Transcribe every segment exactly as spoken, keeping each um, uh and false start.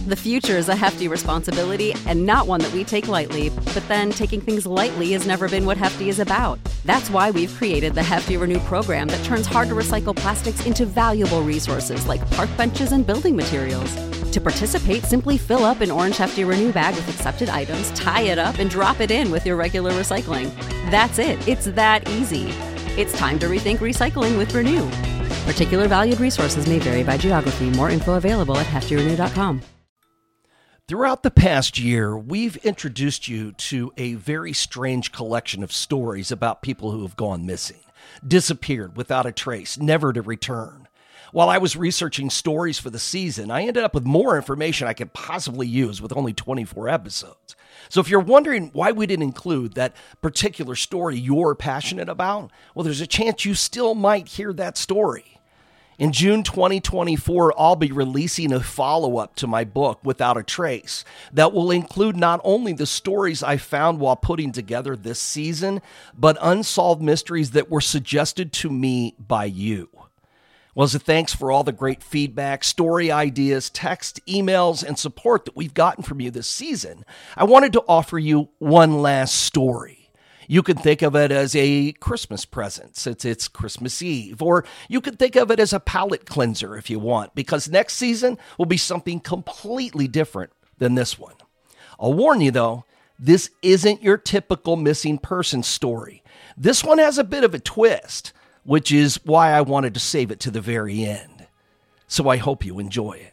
The future is a hefty responsibility and not one that we take lightly, but then taking things lightly has never been what Hefty is about. That's why we've created the Hefty Renew program that turns hard-to-recycle plastics into valuable resources like park benches and building materials. To participate, simply fill up an orange Hefty Renew bag with accepted items, tie it up, and drop it in with your regular recycling. That's it. It's that easy. It's time to rethink recycling with Renew. Particular valued resources may vary by geography. More info available at hefty renew dot com. Throughout the past year, we've introduced you to a very strange collection of stories about people who have gone missing, disappeared without a trace, never to return. While I was researching stories for the season, I ended up with more information I could possibly use with only twenty-four episodes. So if you're wondering why we didn't include that particular story you're passionate about, well, there's a chance you still might hear that story. In June twenty twenty-four, I'll be releasing a follow-up to my book, Without a Trace, that will include not only the stories I found while putting together this season, but unsolved mysteries that were suggested to me by you. Well, as a thanks for all the great feedback, story ideas, text, emails, and support that we've gotten from you this season, I wanted to offer you one last story. You could think of it as a Christmas present since it's Christmas Eve, or you could think of it as a palate cleanser if you want, because next season will be something completely different than this one. I'll warn you though, this isn't your typical missing person story. This one has a bit of a twist, which is why I wanted to save it to the very end. So I hope you enjoy it.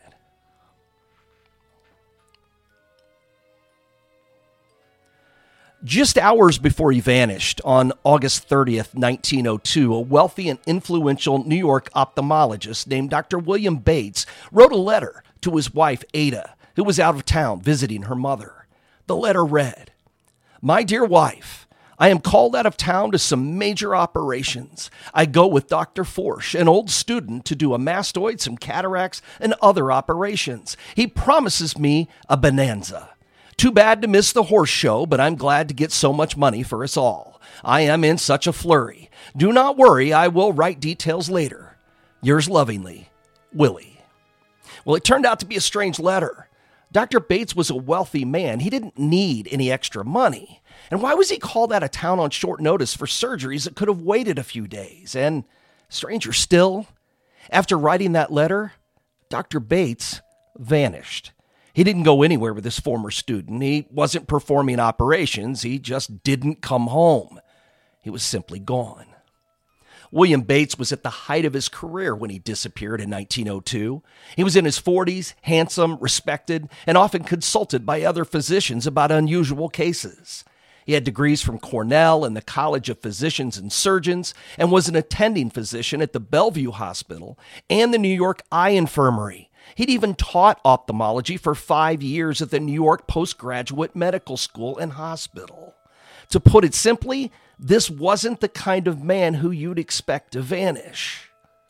Just hours before he vanished, on August thirtieth, nineteen oh two, a wealthy and influential New York ophthalmologist named Doctor William Bates wrote a letter to his wife, Ada, who was out of town visiting her mother. The letter read, "My dear wife, I am called out of town to some major operations. I go with Doctor Forsch, an old student, to do a mastoid, some cataracts, and other operations. He promises me a bonanza. Too bad to miss the horse show, but I'm glad to get so much money for us all. I am in such a flurry. Do not worry, I will write details later. Yours lovingly, Willie." Well, it turned out to be a strange letter. Doctor Bates was a wealthy man. He didn't need any extra money. And why was he called out of town on short notice for surgeries that could have waited a few days? And stranger still, after writing that letter, Doctor Bates vanished. He didn't go anywhere with his former student. He wasn't performing operations. He just didn't come home. He was simply gone. William Bates was at the height of his career when he disappeared in nineteen oh two. He was in his forties, handsome, respected, and often consulted by other physicians about unusual cases. He had degrees from Cornell and the College of Physicians and Surgeons, and was an attending physician at the Bellevue Hospital and the New York Eye Infirmary. He'd even taught ophthalmology for five years at the New York Postgraduate Medical School and Hospital. To put it simply, this wasn't the kind of man who you'd expect to vanish.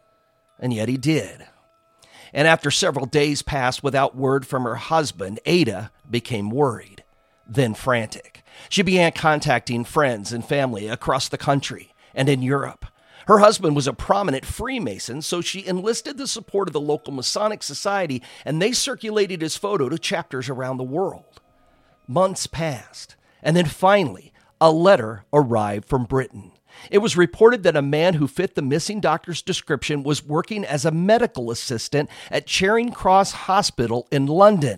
And yet he did. And after several days passed without word from her husband, Ada became worried, then frantic. She began contacting friends and family across the country and in Europe. Her husband was a prominent Freemason, so she enlisted the support of the local Masonic Society, and they circulated his photo to chapters around the world. Months passed, and then finally, a letter arrived from Britain. It was reported that a man who fit the missing doctor's description was working as a medical assistant at Charing Cross Hospital in London,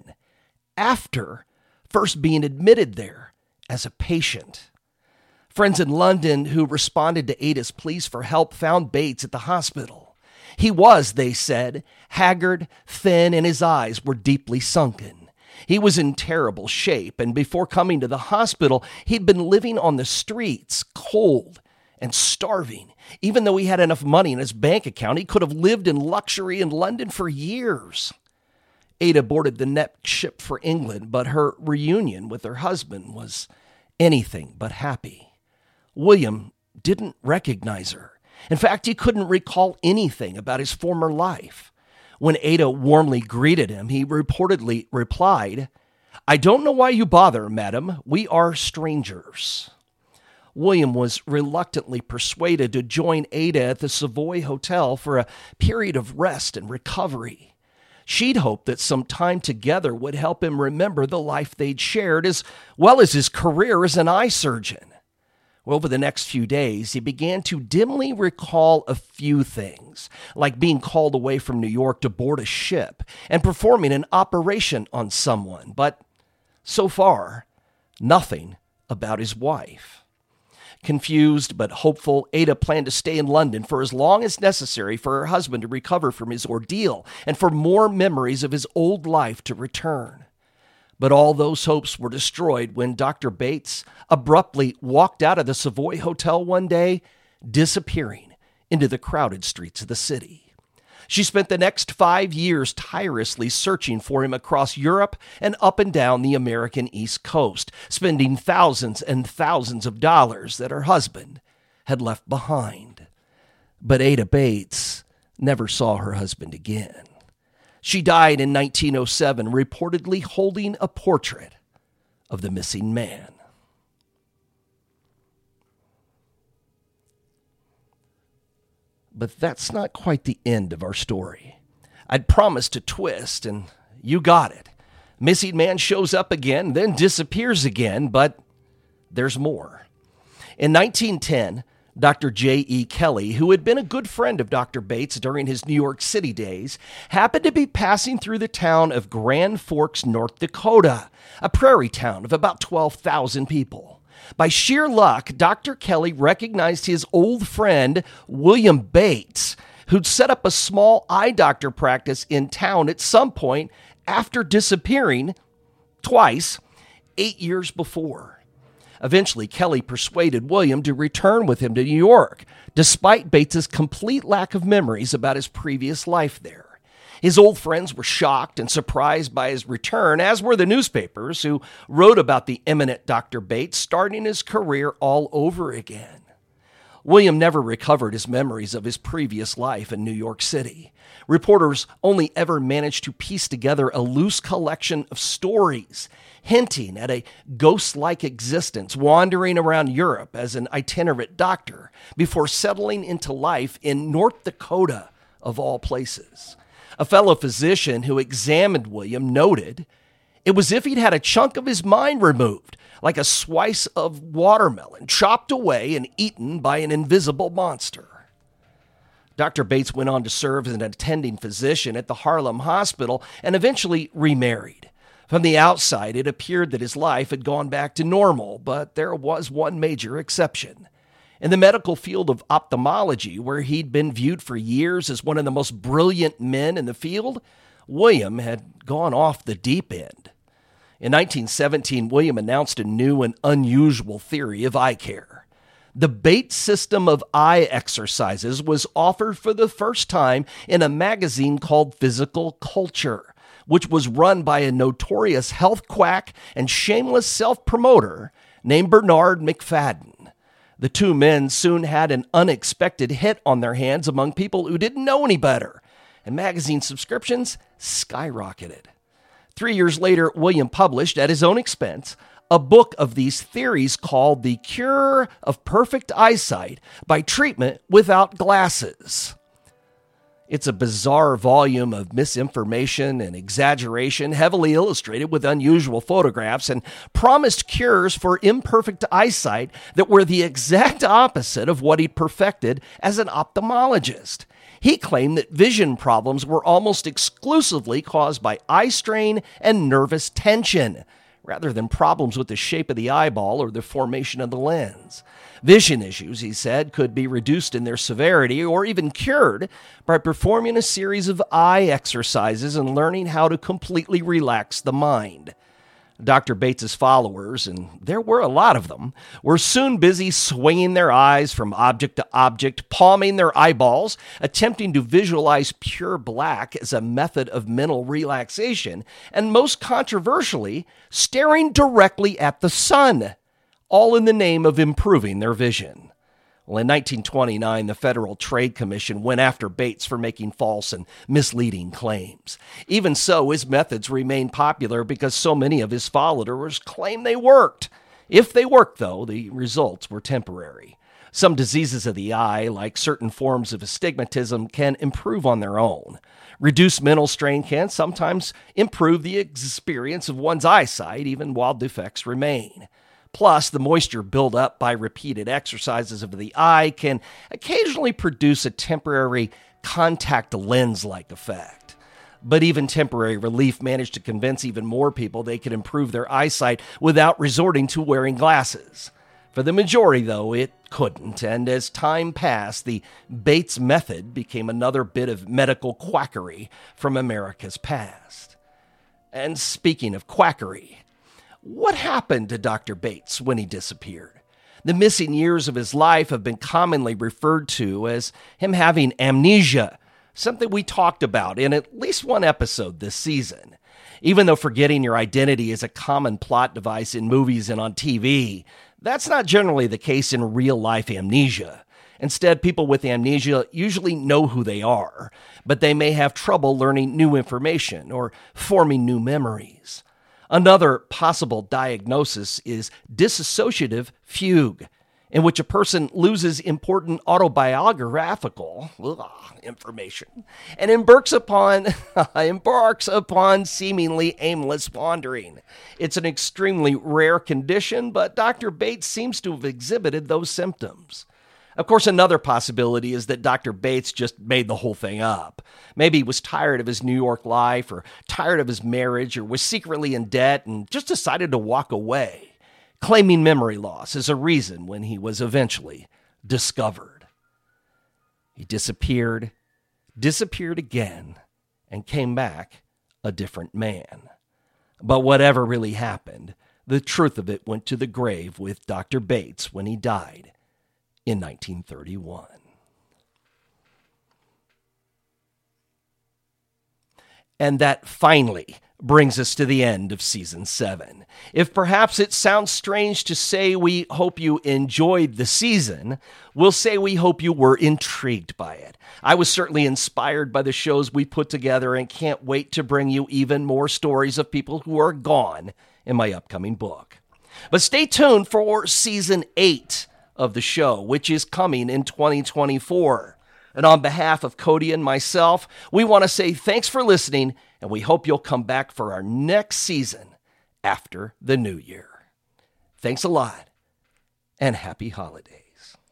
after first being admitted there as a patient. Friends in London who responded to Ada's pleas for help found Bates at the hospital. He was, they said, haggard, thin, and his eyes were deeply sunken. He was in terrible shape, and before coming to the hospital, he'd been living on the streets, cold and starving. Even though he had enough money in his bank account, he could have lived in luxury in London for years. Ada boarded the next ship for England, but her reunion with her husband was anything but happy. William didn't recognize her. In fact, he couldn't recall anything about his former life. When Ada warmly greeted him, he reportedly replied, "I don't know why you bother, madam. We are strangers." William was reluctantly persuaded to join Ada at the Savoy Hotel for a period of rest and recovery. She'd hoped that some time together would help him remember the life they'd shared, as well as his career as an eye surgeon. Well, over the next few days, he began to dimly recall a few things, like being called away from New York to board a ship and performing an operation on someone. But so far, nothing about his wife. Confused but hopeful, Ada planned to stay in London for as long as necessary for her husband to recover from his ordeal and for more memories of his old life to return. But all those hopes were destroyed when Doctor Bates abruptly walked out of the Savoy Hotel one day, disappearing into the crowded streets of the city. She spent the next five years tirelessly searching for him across Europe and up and down the American East Coast, spending thousands and thousands of dollars that her husband had left behind. But Ada Bates never saw her husband again. She died in nineteen oh seven, reportedly holding a portrait of the missing man. But that's not quite the end of our story. I'd promised a twist, and you got it. Missing man shows up again, then disappears again, but there's more. In nineteen ten, Doctor J E. Kelly, who had been a good friend of Doctor Bates during his New York City days, happened to be passing through the town of Grand Forks, North Dakota, a prairie town of about twelve thousand people. By sheer luck, Doctor Kelly recognized his old friend, William Bates, who'd set up a small eye doctor practice in town at some point after disappearing twice eight years before. Eventually, Kelly persuaded William to return with him to New York, despite Bates's complete lack of memories about his previous life there. His old friends were shocked and surprised by his return, as were the newspapers, who wrote about the eminent Doctor Bates starting his career all over again. William never recovered his memories of his previous life in New York City. Reporters only ever managed to piece together a loose collection of stories, hinting at a ghost-like existence wandering around Europe as an itinerant doctor before settling into life in North Dakota, of all places. A fellow physician who examined William noted it was as if he'd had a chunk of his mind removed, like a slice of watermelon chopped away and eaten by an invisible monster. Doctor Bates went on to serve as an attending physician at the Harlem Hospital and eventually remarried. From the outside, it appeared that his life had gone back to normal, but there was one major exception. In the medical field of ophthalmology, where he'd been viewed for years as one of the most brilliant men in the field, William had gone off the deep end. In nineteen seventeen, William announced a new and unusual theory of eye care. The Bates system of eye exercises was offered for the first time in a magazine called Physical Culture, which was run by a notorious health quack and shameless self-promoter named Bernard McFadden. The two men soon had an unexpected hit on their hands among people who didn't know any better, and magazine subscriptions skyrocketed. Three years later, William published, at his own expense, a book of these theories called The Cure of Perfect Eyesight by Treatment Without Glasses. It's a bizarre volume of misinformation and exaggeration, heavily illustrated with unusual photographs, and promised cures for imperfect eyesight that were the exact opposite of what he'd perfected as an ophthalmologist. He claimed that vision problems were almost exclusively caused by eye strain and nervous tension, rather than problems with the shape of the eyeball or the formation of the lens. Vision issues, he said, could be reduced in their severity or even cured by performing a series of eye exercises and learning how to completely relax the mind. Doctor Bates's followers, and there were a lot of them, were soon busy swinging their eyes from object to object, palming their eyeballs, attempting to visualize pure black as a method of mental relaxation, and most controversially, staring directly at the sun, all in the name of improving their vision. Well, in nineteen twenty-nine, the Federal Trade Commission went after Bates for making false and misleading claims. Even so, his methods remained popular because so many of his followers claimed they worked. If they worked, though, the results were temporary. Some diseases of the eye, like certain forms of astigmatism, can improve on their own. Reduced mental strain can sometimes improve the experience of one's eyesight, even while defects remain. Plus, the moisture buildup by repeated exercises of the eye can occasionally produce a temporary contact lens-like effect. But even temporary relief managed to convince even more people they could improve their eyesight without resorting to wearing glasses. For the majority, though, it couldn't, and as time passed, the Bates method became another bit of medical quackery from America's past. And speaking of quackery, what happened to Doctor Bates when he disappeared? The missing years of his life have been commonly referred to as him having amnesia, something we talked about in at least one episode this season. Even though forgetting your identity is a common plot device in movies and on T V, that's not generally the case in real-life amnesia. Instead, people with amnesia usually know who they are, but they may have trouble learning new information or forming new memories. Another possible diagnosis is dissociative fugue, in which a person loses important autobiographical ugh, information and embarks upon embarks upon seemingly aimless wandering. It's an extremely rare condition, but Doctor Bates seems to have exhibited those symptoms. Of course, another possibility is that Doctor Bates just made the whole thing up. Maybe he was tired of his New York life, or tired of his marriage, or was secretly in debt and just decided to walk away, claiming memory loss as a reason when he was eventually discovered. He disappeared, disappeared again, and came back a different man. But whatever really happened, the truth of it went to the grave with Doctor Bates when he died in nineteen thirty-one. And that finally brings us to the end of season seven. If perhaps it sounds strange to say we hope you enjoyed the season, we'll say we hope you were intrigued by it. I was certainly inspired by the shows we put together and can't wait to bring you even more stories of people who are gone in my upcoming book. But stay tuned for season eight of the show, which is coming in twenty twenty-four. And on behalf of Cody and myself, we want to say thanks for listening, and we hope you'll come back for our next season after the new year. Thanks a lot, and happy holidays.